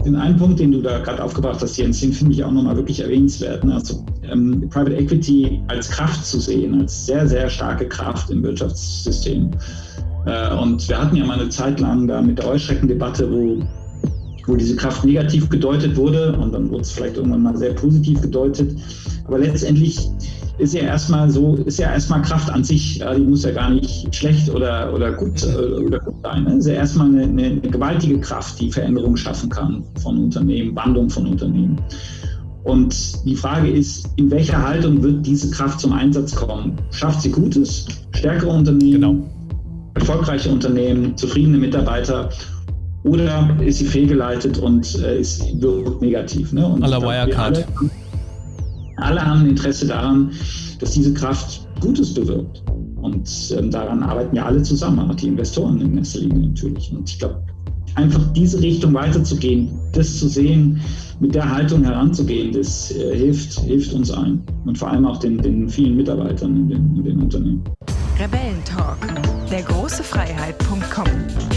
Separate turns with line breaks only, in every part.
den einen Punkt, den du da gerade aufgebracht hast, Jens, den finde ich auch nochmal wirklich erwähnenswert. Ne? Also Private Equity als Kraft zu sehen, als sehr, sehr starke Kraft im Wirtschaftssystem. Und wir hatten ja mal eine Zeit lang da mit der Heuschreckendebatte, wo diese Kraft negativ gedeutet wurde und dann wurde es vielleicht irgendwann mal sehr positiv gedeutet. Aber letztendlich ist ja erstmal Kraft an sich, ja, die muss ja gar nicht schlecht oder gut sein. Ne? Ist ja erstmal eine gewaltige Kraft, die Veränderung schaffen kann von Unternehmen, Wandlung von Unternehmen. Und die Frage ist, in welcher Haltung wird diese Kraft zum Einsatz kommen? Schafft sie Gutes, stärkere Unternehmen, erfolgreiche Unternehmen, zufriedene Mitarbeiter? Oder ist sie fehlgeleitet und wirkt negativ? Ne? Und
à la Wirecard.
Alle haben ein Interesse daran, dass diese Kraft Gutes bewirkt. Und daran arbeiten ja alle zusammen, auch die Investoren in erster Linie natürlich. Und ich glaube, einfach diese Richtung weiterzugehen, das zu sehen, mit der Haltung heranzugehen, das hilft uns allen. Und vor allem auch den vielen Mitarbeitern in den Unternehmen.
Rebellentalk, dergroßefreiheit.com.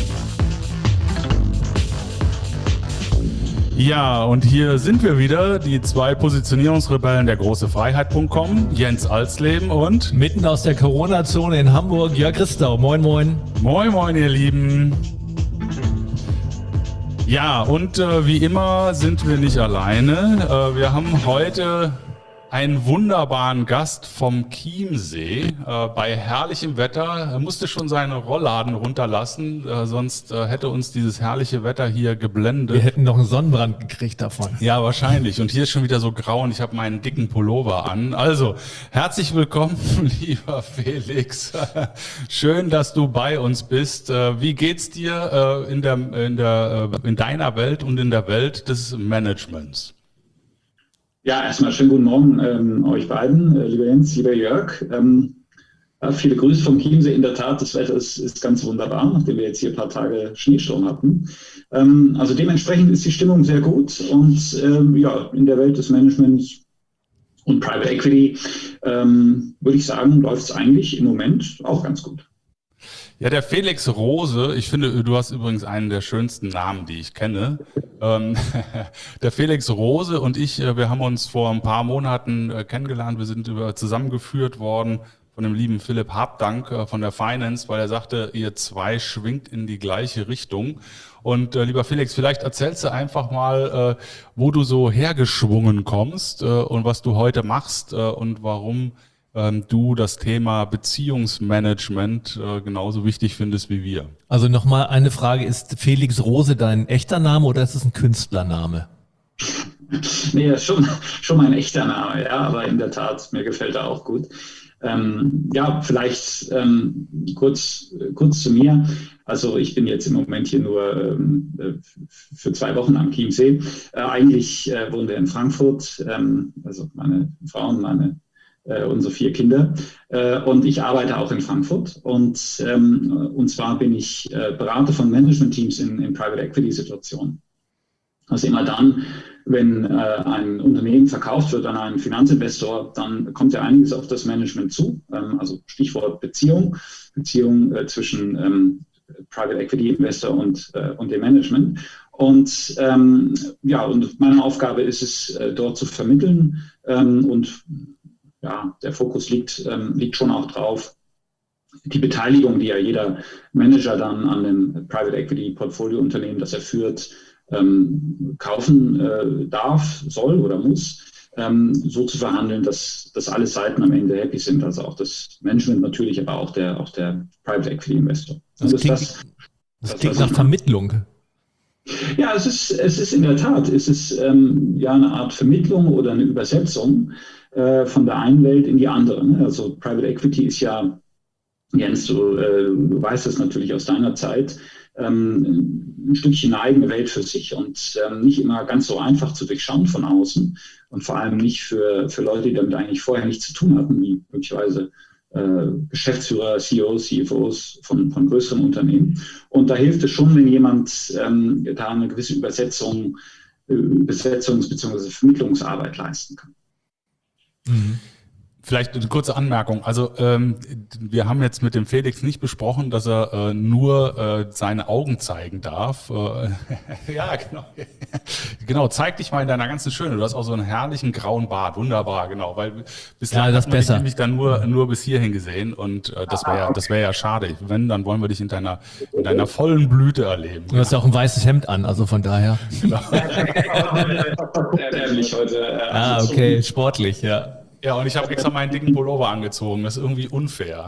Ja, und hier sind wir wieder, die zwei Positionierungsrebellen der großefreiheit.com, Jens Alsleben und
mitten aus der Corona-Zone in Hamburg, Jörg Christau. Moin, moin.
Moin, moin, ihr Lieben. Ja, und wie immer sind wir nicht alleine. Wir haben heute einen wunderbaren Gast vom Chiemsee. Bei herrlichem Wetter. Er musste schon seine Rollladen runterlassen, sonst hätte uns dieses herrliche Wetter hier geblendet.
Wir hätten noch einen Sonnenbrand gekriegt davon.
Ja, wahrscheinlich. Und hier ist schon wieder so grau und ich habe meinen dicken Pullover an. Also, herzlich willkommen, lieber Felix. Schön, dass du bei uns bist. Wie geht's dir in deiner Welt und in der Welt des Managements?
Ja, erstmal schönen guten Morgen euch beiden, lieber Jens, lieber Jörg. Viele Grüße vom Chiemsee. In der Tat, das Wetter ist ganz wunderbar, nachdem wir jetzt hier ein paar Tage Schneesturm hatten. Also dementsprechend ist die Stimmung sehr gut und in der Welt des Managements und Private Equity würde ich sagen, läuft es eigentlich im Moment auch ganz gut.
Ja, der Felix Rose, ich finde, du hast übrigens einen der schönsten Namen, die ich kenne. Der Felix Rose und ich, wir haben uns vor ein paar Monaten kennengelernt. Wir sind zusammengeführt worden von dem lieben Philipp Habdank von der Finance, weil er sagte, ihr zwei schwingt in die gleiche Richtung. Und lieber Felix, vielleicht erzählst du einfach mal, wo du so hergeschwungen kommst und was du heute machst und warum du das Thema Beziehungsmanagement genauso wichtig findest wie wir.
Also nochmal eine Frage, ist Felix Rose dein echter Name oder ist es ein Künstlername?
Nee, das ist schon mein echter Name, ja, aber in der Tat, mir gefällt er auch gut. Vielleicht kurz zu mir. Also ich bin jetzt im Moment hier nur für 2 Wochen am Chiemsee. Eigentlich wohnen wir in Frankfurt, also meine Frau und unsere 4 Kinder. Und ich arbeite auch in Frankfurt. Und zwar bin ich Berater von Management-Teams in Private Equity-Situationen. Also immer dann, wenn ein Unternehmen verkauft wird an einen Finanzinvestor, dann kommt ja einiges auf das Management zu. Also Stichwort Beziehung zwischen Private Equity Investor und dem Management. Und meine Aufgabe ist es, dort zu vermitteln der Fokus liegt schon auch drauf, die Beteiligung, die ja jeder Manager dann an dem Private Equity Portfolio Unternehmen, das er führt, kaufen darf, soll oder muss, so zu verhandeln, dass alle Seiten am Ende happy sind, also auch das Management natürlich, aber auch der Private Equity Investor.
Das klingt nach Vermittlung.
Ja, es ist in der Tat, eine Art Vermittlung oder eine Übersetzung von der einen Welt in die andere. Ne? Also Private Equity ist ja, Jens, du weißt das natürlich aus deiner Zeit, ein Stückchen eine eigene Welt für sich und nicht immer ganz so einfach zu durchschauen von außen und vor allem nicht für Leute, die damit eigentlich vorher nichts zu tun hatten, wie möglicherweise Geschäftsführer, CEOs, CFOs von größeren Unternehmen. Und da hilft es schon, wenn jemand da eine gewisse Besetzungs- bzw. Vermittlungsarbeit leisten kann.
Mhm. Vielleicht eine kurze Anmerkung. Also wir haben jetzt mit dem Felix nicht besprochen, dass er nur seine Augen zeigen darf. Ja, genau. Genau, zeig dich mal in deiner ganzen Schöne. Du hast auch so einen herrlichen grauen Bart. Wunderbar, genau. Weil bislang
das
hat man dich
besser.
nämlich dann nur bis hierhin gesehen und das wäre ja schade. Wenn, dann wollen wir dich in deiner vollen Blüte erleben.
Du hast ja auch ein weißes Hemd an, also von daher.
Genau.
Ah, okay, sportlich, ja.
Ja, und ich habe extra meinen dicken Pullover angezogen. Das ist irgendwie unfair.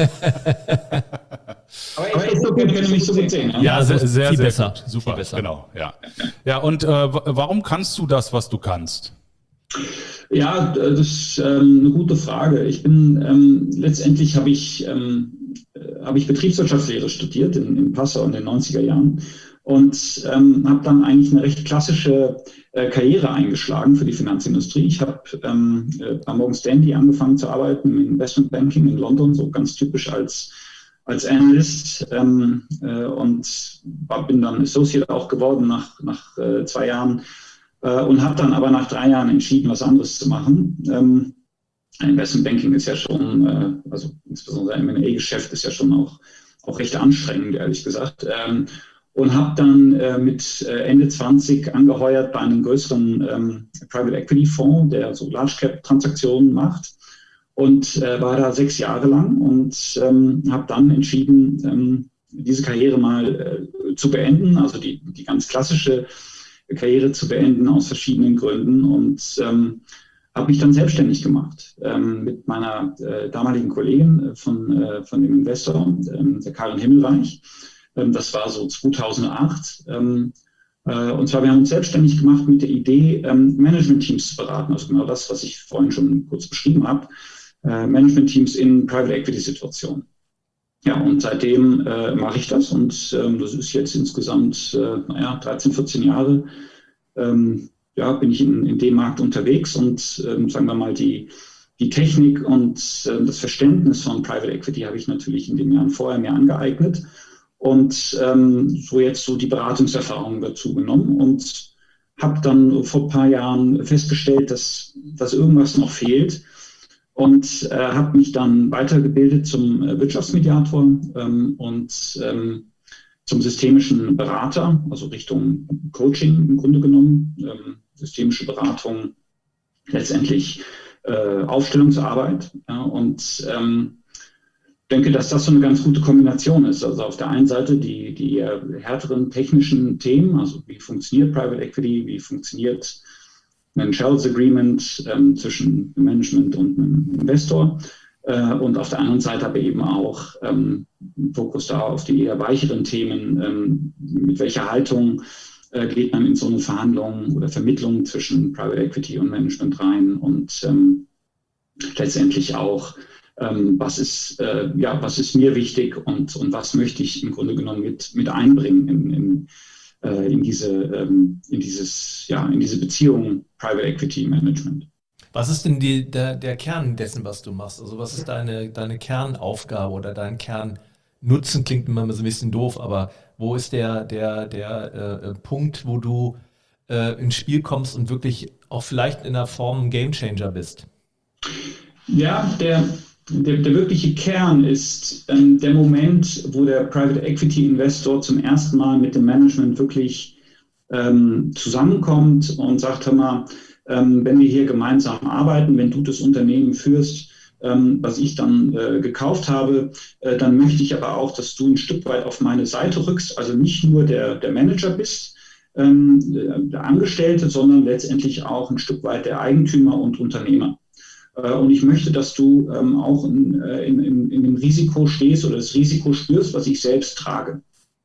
Aber ist okay, wenn du mich so gut sehen.
Ja, sehr
viel besser.
gut. Super,
viel besser.
Genau, ja. Ja, und warum kannst du das, was du kannst?
Ja, das ist eine gute Frage. Ich bin letztendlich habe ich Betriebswirtschaftslehre studiert in Passau in den 90er Jahren und habe dann eigentlich eine recht klassische Karriere eingeschlagen für die Finanzindustrie. Ich habe bei Morgan Stanley angefangen zu arbeiten im Investmentbanking in London, so ganz typisch als Analyst und bin dann Associate auch geworden nach 2 Jahren und habe dann aber nach 3 Jahren entschieden, was anderes zu machen. Investmentbanking ist ja schon, also insbesondere M&A-Geschäft ist ja schon auch recht anstrengend, ehrlich gesagt. Und habe dann mit Ende 20 angeheuert bei einem größeren Private Equity Fonds, der so Large Cap Transaktionen macht und war da 6 Jahre lang und habe dann entschieden, diese Karriere mal zu beenden, also die ganz klassische Karriere zu beenden aus verschiedenen Gründen und habe mich dann selbstständig gemacht mit meiner damaligen Kollegin von dem Investor, der Karin Himmelreich. Das war so 2008. Und zwar, wir haben uns selbstständig gemacht mit der Idee, Management-Teams zu beraten. Also genau das, was ich vorhin schon kurz beschrieben habe. Management-Teams in Private-Equity-Situationen. Ja, und seitdem mache ich das. Und das ist jetzt insgesamt 13, 14 Jahre. Bin ich in dem Markt unterwegs. Und sagen wir mal, die Technik und das Verständnis von Private Equity habe ich natürlich in den Jahren vorher mir angeeignet. Und so jetzt so die Beratungserfahrung dazu genommen und habe dann vor ein paar Jahren festgestellt, dass irgendwas noch fehlt und habe mich dann weitergebildet zum Wirtschaftsmediator und zum systemischen Berater, also Richtung Coaching im Grunde genommen, systemische Beratung, letztendlich Aufstellungsarbeit und denke, dass das so eine ganz gute Kombination ist. Also auf der einen Seite die eher härteren technischen Themen, also wie funktioniert Private Equity, wie funktioniert ein Shareholders Agreement zwischen Management und einem Investor und auf der anderen Seite aber eben auch Fokus da auf die eher weicheren Themen, mit welcher Haltung geht man in so eine Verhandlung oder Vermittlung zwischen Private Equity und Management rein und letztendlich auch was ist mir wichtig und was möchte ich im Grunde genommen mit einbringen in diese Beziehung Private Equity Management.
Was ist denn der Kern dessen, was du machst? Also was ist deine Kernaufgabe oder dein Kernnutzen? Klingt immer so ein bisschen doof, aber wo ist der Punkt, wo du ins Spiel kommst und wirklich auch vielleicht in der Form ein Gamechanger bist?
Ja, der wirkliche Kern ist der Moment, wo der Private Equity Investor zum ersten Mal mit dem Management wirklich zusammenkommt und sagt, hör mal, wenn wir hier gemeinsam arbeiten, wenn du das Unternehmen führst, was ich dann gekauft habe, dann möchte ich aber auch, dass du ein Stück weit auf meine Seite rückst, also nicht nur der Manager bist, der Angestellte, sondern letztendlich auch ein Stück weit der Eigentümer und Unternehmer. Und ich möchte, dass du auch in dem Risiko stehst oder das Risiko spürst, was ich selbst trage.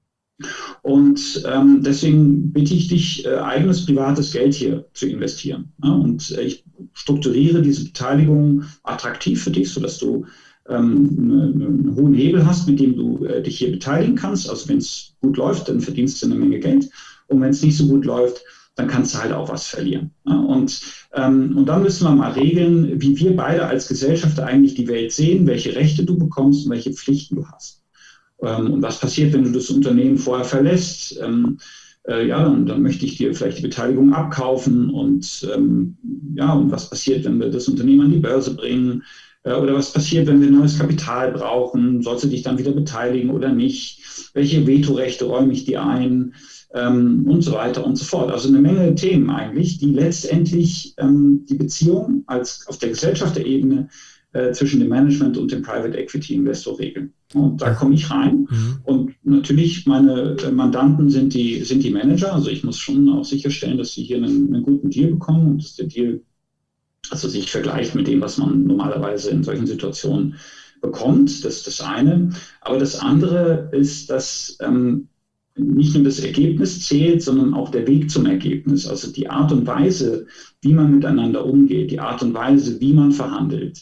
Und deswegen bitte ich dich, eigenes privates Geld hier zu investieren. Ja? Und ich strukturiere diese Beteiligung attraktiv für dich, sodass du einen hohen Hebel hast, mit dem du dich hier beteiligen kannst. Also wenn es gut läuft, dann verdienst du eine Menge Geld. Und wenn es nicht so gut läuft, dann kannst du halt auch was verlieren. Ja? Und dann müssen wir mal regeln, wie wir beide als Gesellschafter eigentlich die Welt sehen, welche Rechte du bekommst und welche Pflichten du hast. Und was passiert, wenn du das Unternehmen vorher verlässt? ja, und dann möchte ich dir vielleicht die Beteiligung abkaufen und ja, und was passiert, wenn wir das Unternehmen an die Börse bringen? Oder was passiert, wenn wir neues Kapital brauchen? Sollst du dich dann wieder beteiligen oder nicht? Welche Vetorechte räume ich dir ein? Und so weiter und so fort. Also eine Menge Themen eigentlich, die letztendlich die Beziehung auf der Gesellschafterebene zwischen dem Management und dem Private Equity Investor regeln. Und da komme ich rein. Und natürlich, meine Mandanten sind die Manager. Also ich muss schon auch sicherstellen, dass sie hier einen guten Deal bekommen und dass der Deal also sich vergleicht mit dem, was man normalerweise in solchen Situationen bekommt. Das ist das eine. Aber das andere ist, dass nicht nur das Ergebnis zählt, sondern auch der Weg zum Ergebnis. Also die Art und Weise, wie man miteinander umgeht, die Art und Weise, wie man verhandelt,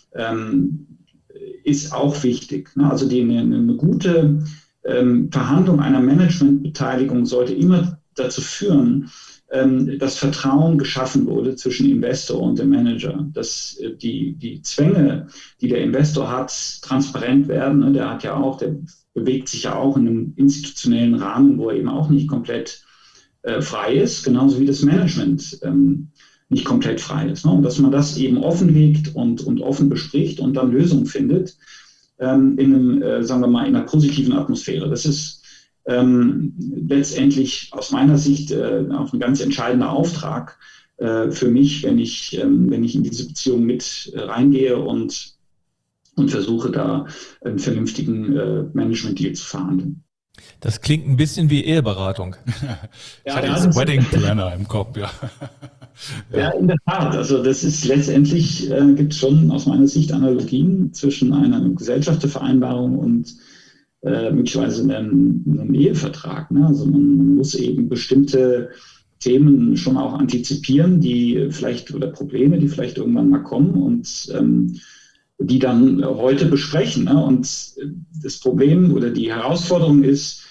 ist auch wichtig. Also eine gute Verhandlung einer Managementbeteiligung sollte immer dazu führen, dass Vertrauen geschaffen wurde zwischen Investor und dem Manager, dass die Zwänge, die der Investor hat, transparent werden. Der bewegt sich ja auch in einem institutionellen Rahmen, wo er eben auch nicht komplett frei ist, genauso wie das Management nicht komplett frei ist. Und dass man das eben offenlegt und offen bespricht und dann Lösungen findet in einer positiven Atmosphäre. Das ist letztendlich aus meiner Sicht auch ein ganz entscheidender Auftrag für mich, wenn ich in diese Beziehung mit reingehe und versuche, da einen vernünftigen Management-Deal zu verhandeln.
Das klingt ein bisschen wie Eheberatung.
Ich hatte jetzt Wedding Planner im Kopf, ja.
Ja, in der Tat. Also das ist letztendlich, gibt es schon aus meiner Sicht Analogien zwischen einer Gesellschaftervereinbarung und möglicherweise einen Ehevertrag. Ne? Also man muss eben bestimmte Themen schon auch antizipieren, oder Probleme, die vielleicht irgendwann mal kommen und die dann heute besprechen. Ne? Und das Problem oder die Herausforderung ist,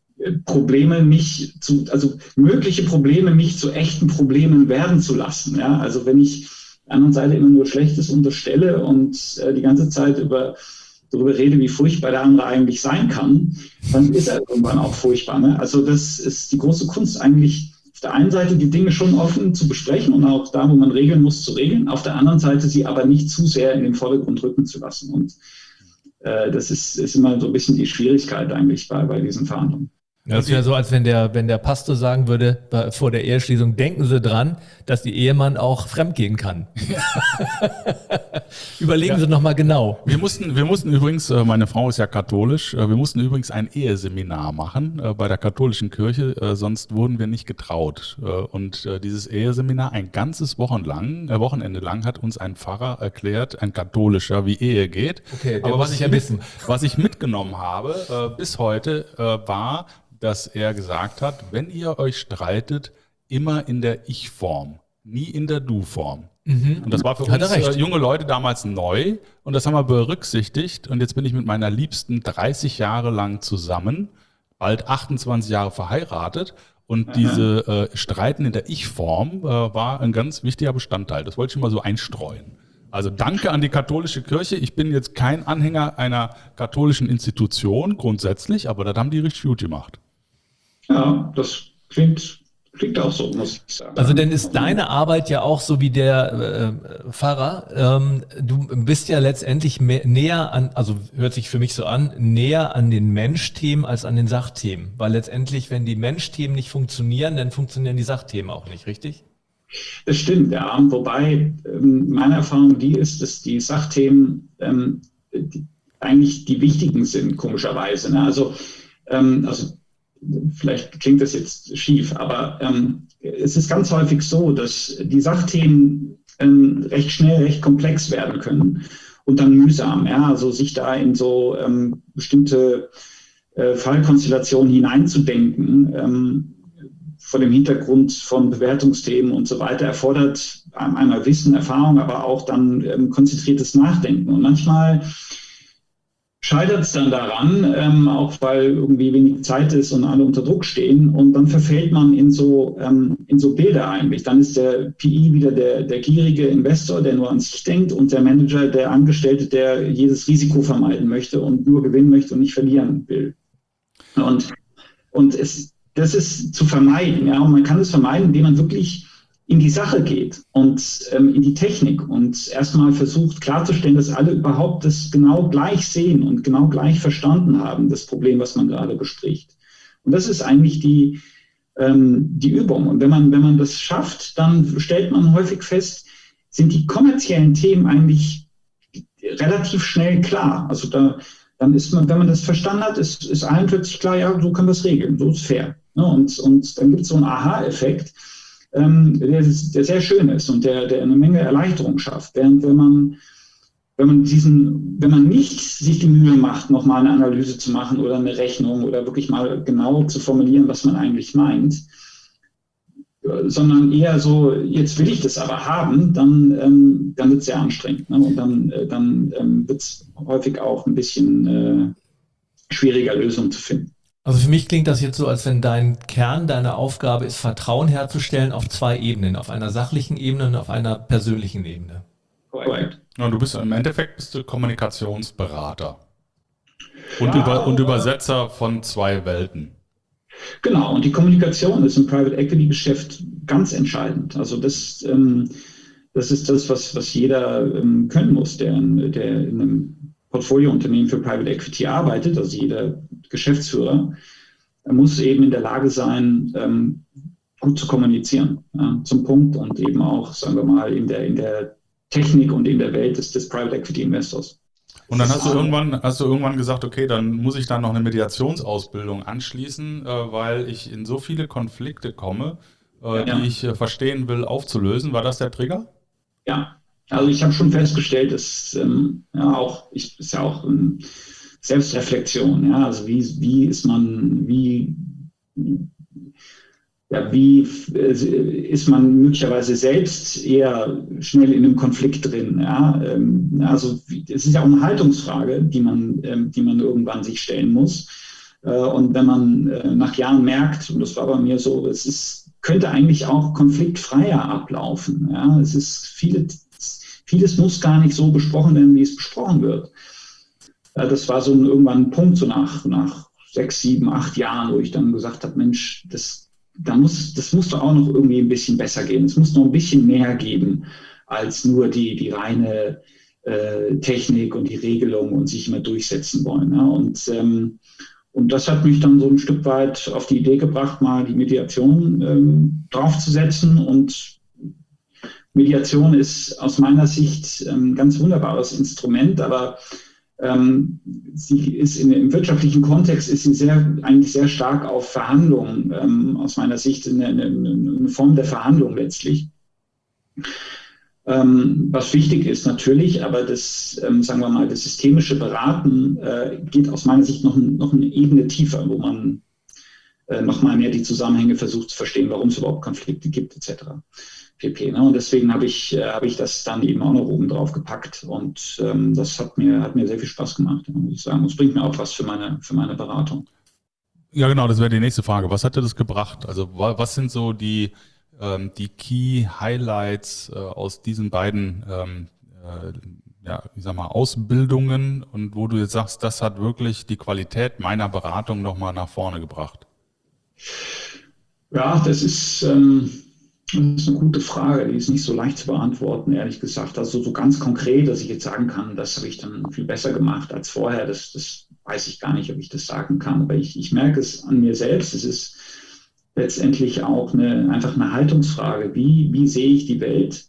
mögliche Probleme nicht zu echten Problemen werden zu lassen. Ja? Also wenn ich der anderen Seite immer nur Schlechtes unterstelle und die ganze Zeit darüber rede, wie furchtbar der andere eigentlich sein kann, dann ist er irgendwann auch furchtbar. Ne? Also das ist die große Kunst eigentlich, auf der einen Seite die Dinge schon offen zu besprechen und auch da, wo man regeln muss, zu regeln, auf der anderen Seite sie aber nicht zu sehr in den Vordergrund rücken zu lassen. Und das ist immer so ein bisschen die Schwierigkeit eigentlich bei diesen Verhandlungen.
Das wäre so, als wenn der Pastor sagen würde, vor der Eheschließung, denken Sie dran, dass die Ehemann auch fremdgehen kann. Überlegen Sie nochmal genau.
Wir mussten übrigens, meine Frau ist ja katholisch, wir mussten übrigens ein Eheseminar machen bei der katholischen Kirche, sonst wurden wir nicht getraut. Und dieses Eheseminar ein ganzes Wochenende lang hat uns ein Pfarrer erklärt, ein katholischer, wie Ehe geht.
Okay,
aber was ich mitgenommen habe bis heute war, dass er gesagt hat, wenn ihr euch streitet, immer in der Ich-Form, nie in der Du-Form. Und das war für uns junge Leute damals neu und das haben wir berücksichtigt und jetzt bin ich mit meiner Liebsten 30 Jahre lang zusammen, bald 28 Jahre verheiratet und diese Streiten in der Ich-Form war ein ganz wichtiger Bestandteil. Das wollte ich mal so einstreuen. Also danke an die katholische Kirche. Ich bin jetzt kein Anhänger einer katholischen Institution grundsätzlich, aber das haben die richtig gut gemacht.
Ja, das klingt auch so, muss ich sagen.
Also denn ist deine Arbeit ja auch so wie der Pfarrer. Du bist ja letztendlich näher an, also hört sich für mich so an, näher an den Menschthemen als an den Sachthemen. Weil letztendlich, wenn die Menschthemen nicht funktionieren, dann funktionieren die Sachthemen auch nicht, richtig?
Das stimmt, ja. Wobei meine Erfahrung die ist, dass die Sachthemen eigentlich die wichtigen sind, komischerweise. Ne? Also vielleicht klingt das jetzt schief, aber es ist ganz häufig so, dass die Sachthemen recht schnell, recht komplex werden können und dann mühsam. Ja? Also sich da in so bestimmte Fallkonstellationen hineinzudenken, vor dem Hintergrund von Bewertungsthemen und so weiter, erfordert einmal Wissen, Erfahrung, aber auch dann konzentriertes Nachdenken. Und manchmal scheitert es dann daran, auch weil irgendwie wenig Zeit ist und alle unter Druck stehen. Und dann verfällt man in so Bilder eigentlich. Dann ist der PI wieder der gierige Investor, der nur an sich denkt, und der Manager, der Angestellte, der jedes Risiko vermeiden möchte und nur gewinnen möchte und nicht verlieren will. Und das ist zu vermeiden. Ja? Und man kann es vermeiden, indem man wirklich in die Sache geht und in die Technik und erstmal versucht klarzustellen, dass alle überhaupt das genau gleich sehen und genau gleich verstanden haben, das Problem, was man gerade bespricht. Und das ist eigentlich die Übung. Und wenn man das schafft, dann stellt man häufig fest, sind die kommerziellen Themen eigentlich relativ schnell klar. Also dann ist man, wenn man das verstanden hat, ist allen plötzlich klar, ja, so können wir es regeln, so ist fair. Ja, und dann gibt es so einen Aha-Effekt, der sehr schön ist und der eine Menge Erleichterung schafft. Während wenn man nicht sich die Mühe macht, nochmal eine Analyse zu machen oder eine Rechnung oder wirklich mal genau zu formulieren, was man eigentlich meint, sondern eher so, jetzt will ich das aber haben, dann wird es sehr anstrengend. Ne? Und dann wird es häufig auch ein bisschen schwieriger, Lösungen zu finden.
Also für mich klingt das jetzt so, als wenn dein Kern, deine Aufgabe ist, Vertrauen herzustellen auf 2 Ebenen, auf einer sachlichen Ebene und auf einer persönlichen Ebene.
Korrekt.
Ja, im Endeffekt bist du Kommunikationsberater und Übersetzer von 2 Welten.
Genau, und die Kommunikation ist im Private Equity Geschäft ganz entscheidend. Also das ist das, was jeder können muss, der in einem Portfoliounternehmen für Private Equity arbeitet, also jeder Geschäftsführer, muss eben in der Lage sein, gut zu kommunizieren, zum Punkt und eben auch, sagen wir mal, in der Technik und in der Welt des Private Equity Investors.
Und dann hast du irgendwann gesagt, okay, dann muss ich da noch eine Mediationsausbildung anschließen, weil ich in so viele Konflikte komme, die ich verstehen will, aufzulösen. War das der Trigger?
Ja, also ich habe schon festgestellt, dass ist ja auch Selbstreflexion, ja, also wie ist man möglicherweise selbst eher schnell in einem Konflikt drin, ja, also es ist ja auch eine Haltungsfrage, die man irgendwann sich stellen muss, und wenn man nach Jahren merkt, und das war bei mir so, könnte eigentlich auch konfliktfreier ablaufen, ja, vieles muss gar nicht so besprochen werden, wie es besprochen wird. Das war so irgendwann ein Punkt, so nach 6, 7, 8 Jahren, wo ich dann gesagt habe, Mensch, das muss doch auch noch irgendwie ein bisschen besser gehen. Es muss noch ein bisschen mehr geben als nur die reine Technik und die Regelung und sich immer durchsetzen wollen. Ja? Und das hat mich dann so ein Stück weit auf die Idee gebracht, mal die Mediation draufzusetzen. Und Mediation ist aus meiner Sicht ein ganz wunderbares Instrument, aber sie ist im wirtschaftlichen Kontext ist sie eigentlich sehr stark auf Verhandlungen, aus meiner Sicht eine Form der Verhandlung letztlich. Was wichtig ist natürlich, aber das, sagen wir mal, das systemische Beraten geht aus meiner Sicht noch eine Ebene tiefer, wo man noch mal mehr die Zusammenhänge versucht zu verstehen, warum es überhaupt Konflikte gibt, etc. pp. Ne? Und deswegen habe ich das dann eben auch noch oben drauf gepackt und das hat mir sehr viel Spaß gemacht, muss ich sagen. Es bringt mir auch was für meine Beratung.
Ja, genau, das wäre die nächste Frage. Was hat dir das gebracht? Also was sind so die Key Highlights aus diesen beiden Ausbildungen und wo du jetzt sagst, das hat wirklich die Qualität meiner Beratung nochmal nach vorne gebracht?
Ja, das ist eine gute Frage, die ist nicht so leicht zu beantworten, ehrlich gesagt. Also so ganz konkret, dass ich jetzt sagen kann, das habe ich dann viel besser gemacht als vorher, das weiß ich gar nicht, ob ich das sagen kann. Aber ich merke es an mir selbst, es ist letztendlich auch einfach eine Haltungsfrage. Wie sehe ich die Welt?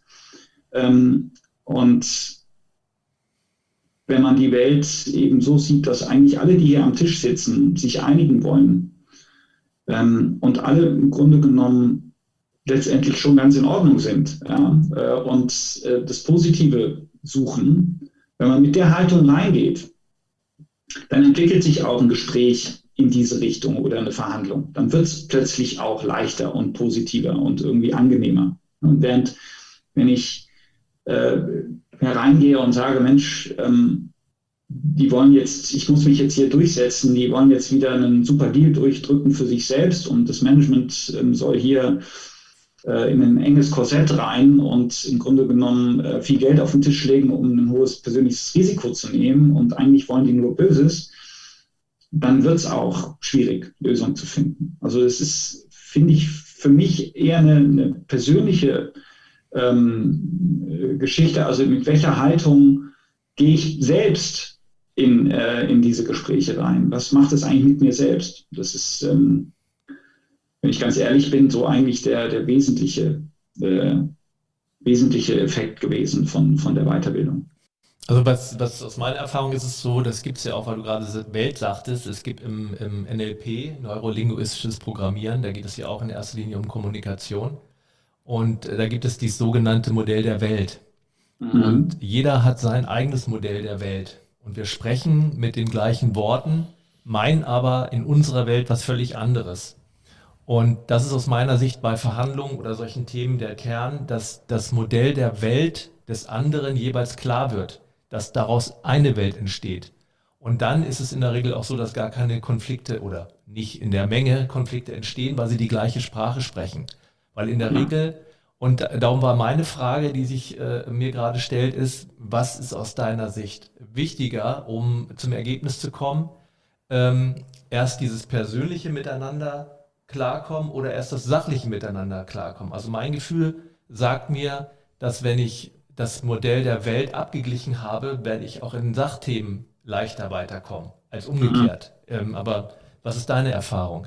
Und wenn man die Welt eben so sieht, dass eigentlich alle, die hier am Tisch sitzen, sich einigen wollen und alle im Grunde genommen letztendlich schon ganz in Ordnung sind, und das Positive suchen, wenn man mit der Haltung reingeht, dann entwickelt sich auch ein Gespräch in diese Richtung oder eine Verhandlung. Dann wird es plötzlich auch leichter und positiver und irgendwie angenehmer. Und wenn ich hereingehe und sage, Mensch, ich muss mich jetzt hier durchsetzen, die wollen jetzt wieder einen super Deal durchdrücken für sich selbst und das Management soll hier in ein enges Korsett rein und im Grunde genommen viel Geld auf den Tisch legen, um ein hohes persönliches Risiko zu nehmen und eigentlich wollen die nur Böses. dann wird es auch schwierig, Lösungen zu finden. Also es ist, finde ich, für mich eher eine persönliche Geschichte, also mit welcher Haltung gehe ich selbst in diese Gespräche rein? Was macht es eigentlich mit mir selbst? Das ist, wenn ich ganz ehrlich bin, so eigentlich der wesentliche Effekt gewesen von der Weiterbildung.
Also was aus meiner Erfahrung ist es so, das gibt es ja auch, weil du gerade Welt sagtest, es gibt im NLP, neurolinguistisches Programmieren, da geht es ja auch in erster Linie um Kommunikation. Und da gibt es dieses sogenannte Modell der Welt. Und jeder hat sein eigenes Modell der Welt. Und wir sprechen mit den gleichen Worten, meinen aber in unserer Welt was völlig anderes. Und das ist aus meiner Sicht bei Verhandlungen oder solchen Themen der Kern, dass das Modell der Welt des anderen jeweils klar wird, dass daraus eine Welt entsteht. Und dann ist es in der Regel auch so, dass gar keine Konflikte oder nicht in der Menge Konflikte entstehen, weil sie die gleiche Sprache sprechen. Weil in der Regel, und darum war meine Frage, die sich mir gerade stellt, ist, was ist aus deiner Sicht wichtiger, um zum Ergebnis zu kommen? Erst dieses persönliche Miteinander klarkommen oder erst das sachliche Miteinander klarkommen? Also mein Gefühl sagt mir, dass wenn ich das Modell der Welt abgeglichen habe, werde ich auch in Sachthemen leichter weiterkommen als umgekehrt. Aber was ist deine Erfahrung?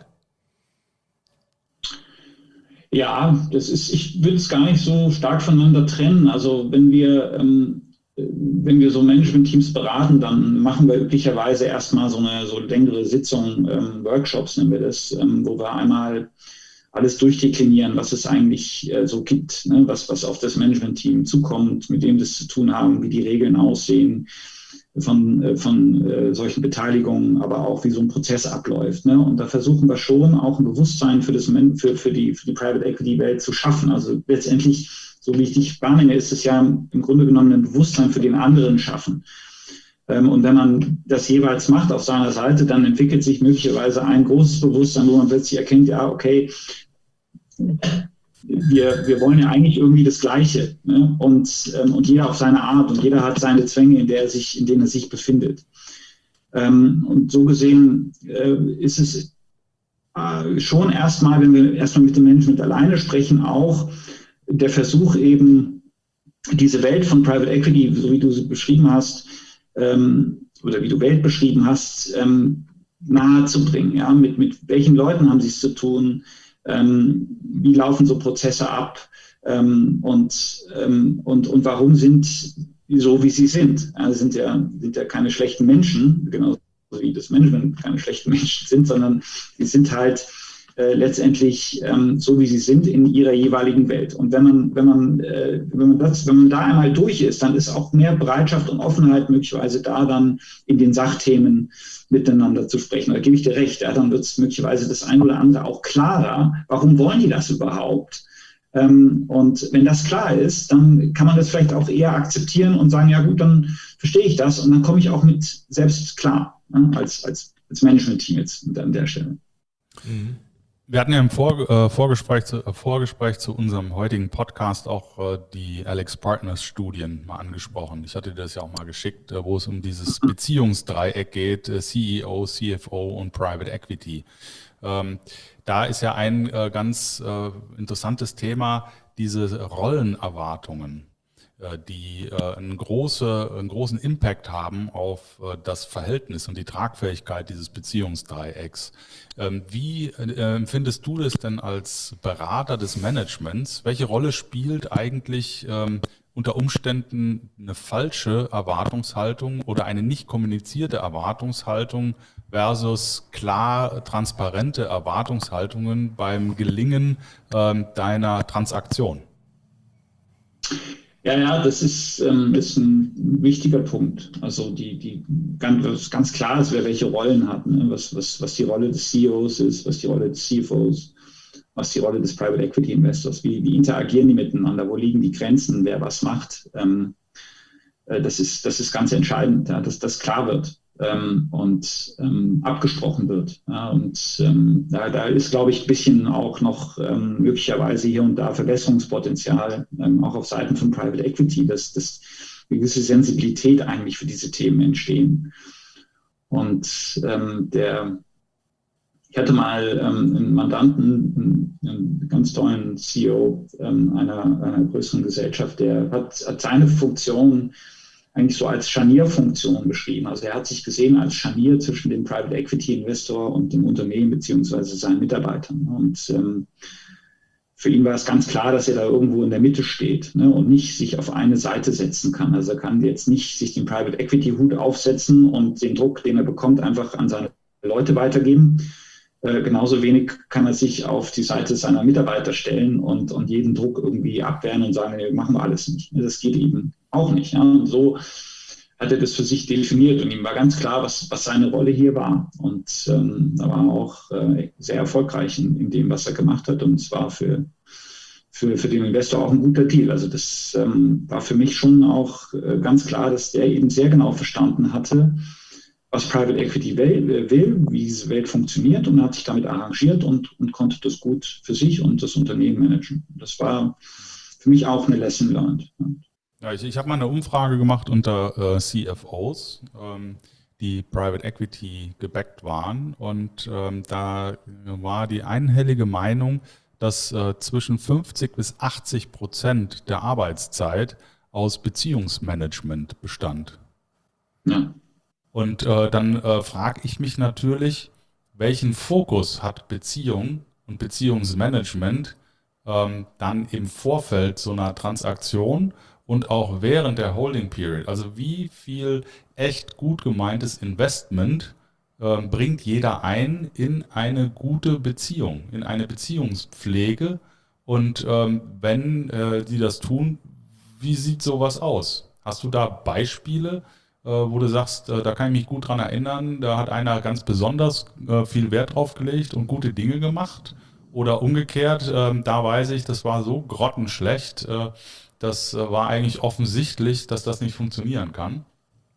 Ja, ich will es gar nicht so stark voneinander trennen. Also wenn wir so Management-Teams beraten, dann machen wir üblicherweise erstmal so längere Sitzung, Workshops nennen wir das, wo wir einmal alles durchdeklinieren, was es eigentlich so gibt, ne? was auf das Management-Team zukommt, mit dem das zu tun haben, wie die Regeln aussehen von solchen Beteiligungen, aber auch wie so ein Prozess abläuft. Ne? Und da versuchen wir schon auch ein Bewusstsein für die Private Equity Welt zu schaffen. Also letztendlich, so wie ich dich wahrnehme, ist es ja im Grunde genommen ein Bewusstsein für den anderen schaffen. Und wenn man das jeweils macht auf seiner Seite, dann entwickelt sich möglicherweise ein großes Bewusstsein, wo man plötzlich erkennt, ja, okay, wir wollen ja eigentlich irgendwie das Gleiche, ne? Und jeder auf seine Art und jeder hat seine Zwänge, in denen er sich befindet. Und so gesehen ist es schon erstmal, wenn wir erstmal mit dem Management alleine sprechen, auch der Versuch eben, diese Welt von Private Equity, so wie du sie beschrieben hast, oder wie du Welt beschrieben hast, nahe zu bringen. Ja? Mit welchen Leuten haben sie es zu tun? Wie laufen so Prozesse ab? Und warum sind die so, wie sie sind? Also sind ja keine schlechten Menschen, genauso wie das Management keine schlechten Menschen sind, sondern die sind halt letztendlich so, wie sie sind in ihrer jeweiligen Welt. Und wenn man da einmal durch ist, dann ist auch mehr Bereitschaft und Offenheit möglicherweise da, dann in den Sachthemen miteinander zu sprechen. Da gebe ich dir recht, ja, dann wird es möglicherweise das eine oder andere auch klarer. Warum wollen die das überhaupt? Und wenn das klar ist, dann kann man das vielleicht auch eher akzeptieren und sagen, ja gut, dann verstehe ich das und dann komme ich auch mit selbst klar, ne, als Management-Team jetzt an der Stelle.
Mhm. Wir hatten ja im Vorgespräch zu unserem heutigen Podcast auch die AlixPartners-Studien mal angesprochen. Ich hatte dir das ja auch mal geschickt, wo es um dieses Beziehungsdreieck geht, CEO, CFO und Private Equity. Da ist ja ein ganz interessantes Thema, diese Rollenerwartungen, die einen großen Impact haben auf das Verhältnis und die Tragfähigkeit dieses Beziehungsdreiecks. Wie empfindest du das denn als Berater des Managements? Welche Rolle spielt eigentlich unter Umständen eine falsche Erwartungshaltung oder eine nicht kommunizierte Erwartungshaltung versus klar transparente Erwartungshaltungen beim Gelingen deiner Transaktion?
Ja, das ist ein wichtiger Punkt. Also ganz klar ist, wer welche Rollen hat, ne? Was die Rolle des CEOs ist, was die Rolle des CFOs, was die Rolle des Private Equity Investors, wie interagieren die miteinander, wo liegen die Grenzen, wer was macht. Das ist ganz entscheidend, ja, dass das klar wird und abgesprochen wird. Ja, und da ist, glaube ich, ein bisschen auch noch möglicherweise hier und da Verbesserungspotenzial, auch auf Seiten von Private Equity, dass gewisse Sensibilität eigentlich für diese Themen entstehen. Und ich hatte mal einen Mandanten, einen ganz tollen CEO einer größeren Gesellschaft, der hat seine Funktion eigentlich so als Scharnierfunktion beschrieben. Also er hat sich gesehen als Scharnier zwischen dem Private Equity Investor und dem Unternehmen beziehungsweise seinen Mitarbeitern. Und für ihn war es ganz klar, dass er da irgendwo in der Mitte steht, ne, und nicht sich auf eine Seite setzen kann. Also er kann jetzt nicht sich den Private Equity Hut aufsetzen und den Druck, den er bekommt, einfach an seine Leute weitergeben. Genauso wenig kann er sich auf die Seite seiner Mitarbeiter stellen und jeden Druck irgendwie abwehren und sagen, nee, machen wir alles nicht. Das geht eben auch nicht. Ja. Und so hat er das für sich definiert und ihm war ganz klar, was seine Rolle hier war. Und er war auch sehr erfolgreich in dem, was er gemacht hat. Und es war für den Investor auch ein guter Deal. Also das war für mich schon auch ganz klar, dass der eben sehr genau verstanden hatte, was Private Equity will, wie diese Welt funktioniert, und hat sich damit arrangiert und konnte das gut für sich und das Unternehmen managen. Das war für mich auch eine Lesson learned.
Ja, ich habe mal eine Umfrage gemacht unter CFOs, die Private Equity gebackt waren, und da war die einhellige Meinung, dass zwischen 50-80% der Arbeitszeit aus Beziehungsmanagement bestand.
Ja.
Und dann frage ich mich natürlich, welchen Fokus hat Beziehung und Beziehungsmanagement dann im Vorfeld so einer Transaktion und auch während der Holding Period? Also wie viel echt gut gemeintes Investment bringt jeder ein in eine gute Beziehung, in eine Beziehungspflege? Und wenn die das tun, wie sieht sowas aus? Hast du da Beispiele, wo du sagst, da kann ich mich gut dran erinnern, da hat einer ganz besonders viel Wert drauf gelegt und gute Dinge gemacht? Oder umgekehrt, da weiß ich, das war so grottenschlecht, das war eigentlich offensichtlich, dass das nicht funktionieren kann?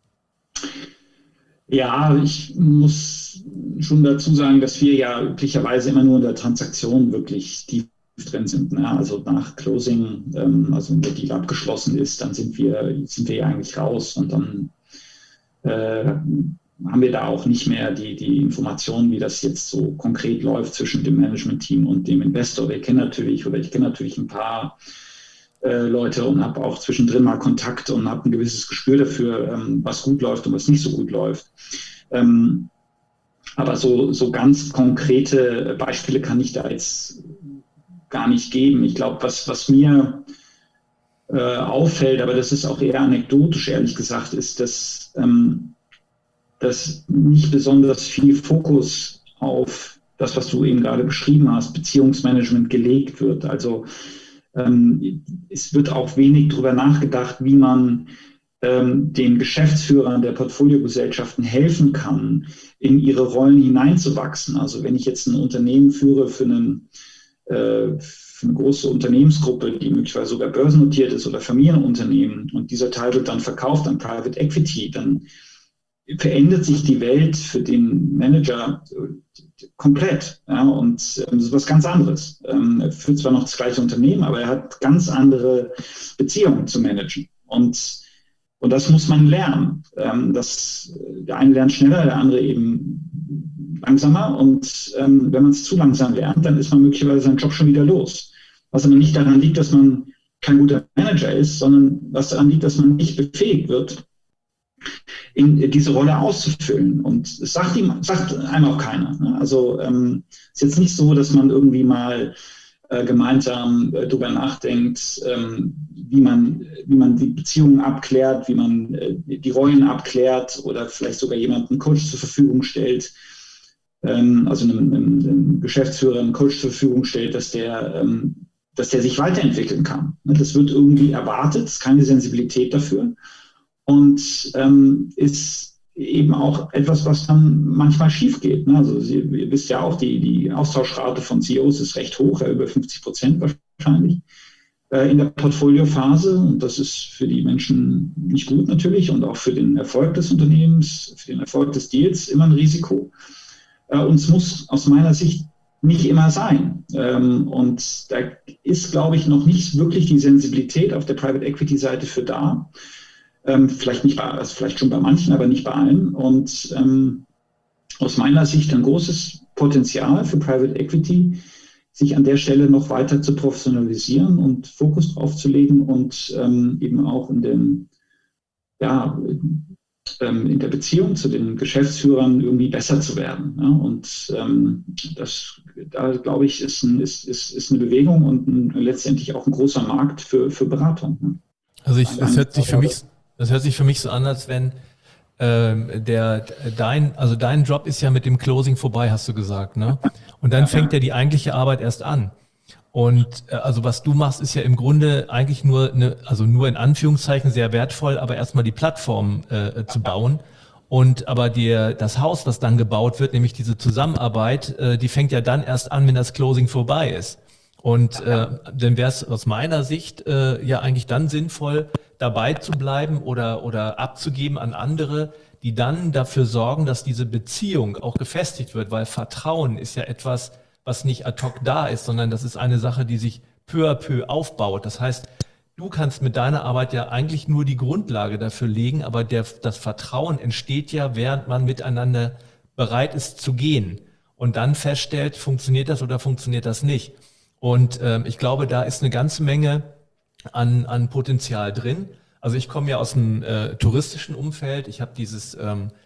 Ja, ich muss schon dazu sagen, dass wir ja üblicherweise immer nur in der Transaktion wirklich tief drin sind. Ne? Also nach Closing, also wenn der Deal abgeschlossen ist, dann sind wir ja eigentlich raus, und dann haben wir da auch nicht mehr die Informationen, wie das jetzt so konkret läuft zwischen dem Management-Team und dem Investor. Ich kenne natürlich ein paar Leute und habe auch zwischendrin mal Kontakt und habe ein gewisses Gespür dafür, was gut läuft und was nicht so gut läuft. Aber so ganz konkrete Beispiele kann ich da jetzt gar nicht geben. Ich glaube, was mir auffällt, aber das ist auch eher anekdotisch, ehrlich gesagt, ist, dass nicht besonders viel Fokus auf das, was du eben gerade beschrieben hast, Beziehungsmanagement gelegt wird. Also es wird auch wenig darüber nachgedacht, wie man den Geschäftsführern der Portfoliogesellschaften helfen kann, in ihre Rollen hineinzuwachsen. Also wenn ich jetzt ein Unternehmen führe für eine große Unternehmensgruppe, die möglicherweise sogar börsennotiert ist oder Familienunternehmen, und dieser Teil wird dann verkauft an Private Equity, dann verändert sich die Welt für den Manager komplett. Ja, und das ist was ganz anderes. Er führt zwar noch das gleiche Unternehmen, aber er hat ganz andere Beziehungen zu managen. Und das muss man lernen. Der eine lernt schneller, der andere eben langsamer. Und wenn man es zu langsam lernt, dann ist man möglicherweise seinen Job schon wieder los. Was aber nicht daran liegt, dass man kein guter Manager ist, sondern was daran liegt, dass man nicht befähigt wird, in diese Rolle auszufüllen. Und es sagt einem auch keiner. Ne? Also ist jetzt nicht so, dass man irgendwie mal gemeinsam darüber nachdenkt, wie man die Beziehungen abklärt, wie man die Rollen abklärt oder vielleicht sogar jemanden einen Coach zur Verfügung stellt, also einem Geschäftsführer einen Coach zur Verfügung stellt, dass der sich weiterentwickeln kann. Das wird irgendwie erwartet, es ist keine Sensibilität dafür. Und ist eben auch etwas, was dann manchmal schief geht. Ne? Also ihr wisst ja auch, die Austauschrate von CEOs ist recht hoch, ja, über 50% wahrscheinlich in der Portfoliophase. Und das ist für die Menschen nicht gut natürlich und auch für den Erfolg des Unternehmens, für den Erfolg des Deals immer ein Risiko. Und es muss aus meiner Sicht nicht immer sein. Und da ist, glaube ich, noch nicht wirklich die Sensibilität auf der Private Equity Seite für da. Vielleicht schon bei manchen, aber nicht bei allen. Und aus meiner Sicht ein großes Potenzial für Private Equity, sich an der Stelle noch weiter zu professionalisieren und Fokus drauf zu legen und eben auch in der Beziehung zu den Geschäftsführern irgendwie besser zu werden. Ja? Und da glaube ich, ist eine Bewegung und letztendlich auch ein großer Markt für Beratung. Ne?
Also das hört sich für mich so an, als wenn dein Job ist ja mit dem Closing vorbei, hast du gesagt, ne? Und dann fängt ja die eigentliche Arbeit erst an. Und also was du machst, ist ja im Grunde eigentlich nur nur in Anführungszeichen sehr wertvoll, aber erstmal die Plattform zu bauen. Aber das Haus, was dann gebaut wird, nämlich diese Zusammenarbeit, die fängt ja dann erst an, wenn das Closing vorbei ist. Und dann wäre es aus meiner Sicht ja eigentlich dann sinnvoll, dabei zu bleiben oder abzugeben an andere, die dann dafür sorgen, dass diese Beziehung auch gefestigt wird, weil Vertrauen ist ja etwas, was nicht ad hoc da ist, sondern das ist eine Sache, die sich peu à peu aufbaut. Das heißt, du kannst mit deiner Arbeit ja eigentlich nur die Grundlage dafür legen, aber das Vertrauen entsteht ja, während man miteinander bereit ist zu gehen und dann feststellt, funktioniert das oder funktioniert das nicht. Und ich glaube, da ist eine ganze Menge an Potenzial drin. Also ich komme ja aus dem touristischen Umfeld. Ich habe dieses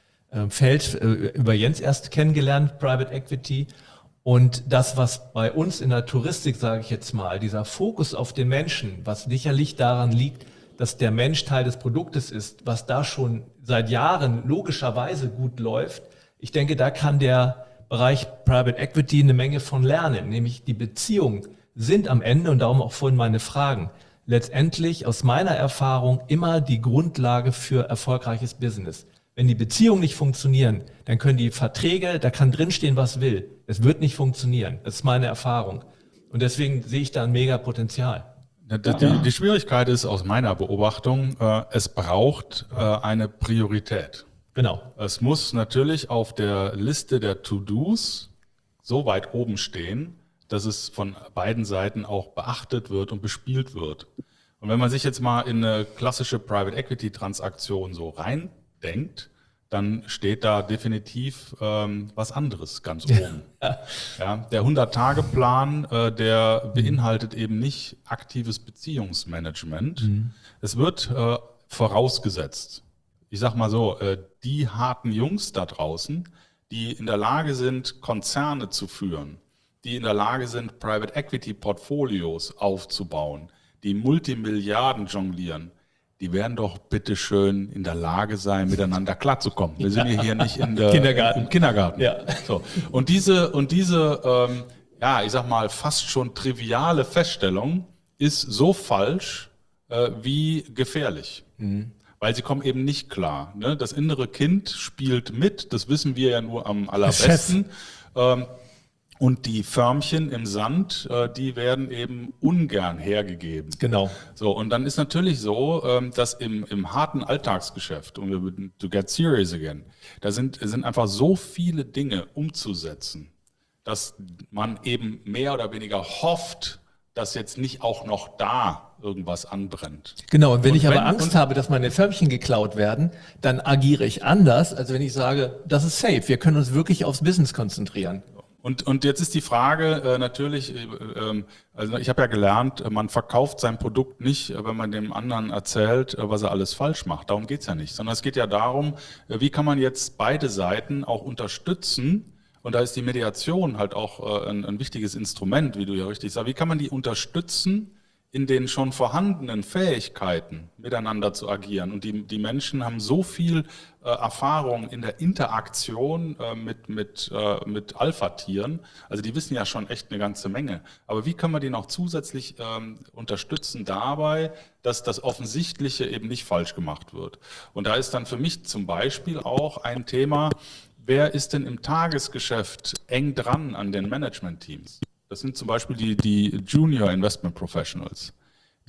Feld über Jens erst kennengelernt, Private Equity. Und das, was bei uns in der Touristik, sage ich jetzt mal, dieser Fokus auf den Menschen, was sicherlich daran liegt, dass der Mensch Teil des Produktes ist, was da schon seit Jahren logischerweise gut läuft. Ich denke, da kann der Bereich Private Equity eine Menge von lernen, nämlich die Beziehungen sind am Ende, und darum auch vorhin meine Fragen, letztendlich aus meiner Erfahrung immer die Grundlage für erfolgreiches Business. Wenn die Beziehungen nicht funktionieren, dann können die Verträge, da kann drinstehen, was will. Es wird nicht funktionieren. Das ist meine Erfahrung. Und deswegen sehe ich da ein mega Potenzial.
Die Schwierigkeit ist aus meiner Beobachtung, es braucht eine Priorität.
Genau.
Es muss natürlich auf der Liste der To-Dos so weit oben stehen, dass es von beiden Seiten auch beachtet wird und bespielt wird. Und wenn man sich jetzt mal in eine klassische Private Equity Transaktion so reindenkt, dann steht da definitiv was anderes ganz oben. Ja, der 100-Tage-Plan, der beinhaltet eben nicht aktives Beziehungsmanagement. Es wird vorausgesetzt, ich sag mal so, die harten Jungs da draußen, die in der Lage sind, Konzerne zu führen, die in der Lage sind, Private Equity Portfolios aufzubauen, die Multimilliarden jonglieren, die werden doch bitteschön in der Lage sein, miteinander klarzukommen. Wir sind hier nicht im Kindergarten.
Ja.
So. Und diese, ich sag mal, fast schon triviale Feststellung ist so falsch wie gefährlich. Weil sie kommen eben nicht klar. Ne? Das innere Kind spielt mit, das wissen wir ja nur am allerbesten. Und die Förmchen im Sand, die werden eben ungern hergegeben.
Genau.
So, und dann ist natürlich so, dass im harten Alltagsgeschäft, to get serious again, da sind einfach so viele Dinge umzusetzen, dass man eben mehr oder weniger hofft, dass jetzt nicht auch noch da irgendwas anbrennt.
Genau, und wenn ich aber Angst habe, dass meine Förmchen geklaut werden, dann agiere ich anders, als wenn ich sage, das ist safe, wir können uns wirklich aufs Business konzentrieren.
Und jetzt ist die Frage natürlich, also ich habe ja gelernt, man verkauft sein Produkt nicht, wenn man dem anderen erzählt, was er alles falsch macht. Darum geht's ja nicht, sondern es geht ja darum, wie kann man jetzt beide Seiten auch unterstützen. Und da ist die Mediation halt auch ein wichtiges Instrument, wie du ja richtig sagst. Wie kann man die unterstützen, in den schon vorhandenen Fähigkeiten miteinander zu agieren? Und die Menschen haben so viel Erfahrung in der Interaktion mit Alpha-Tieren. Also die wissen ja schon echt eine ganze Menge. Aber wie können wir die noch zusätzlich unterstützen dabei, dass das Offensichtliche eben nicht falsch gemacht wird? Und da ist dann für mich zum Beispiel auch ein Thema, wer ist denn im Tagesgeschäft eng dran an den Management-Teams? Das sind zum Beispiel die Junior Investment Professionals.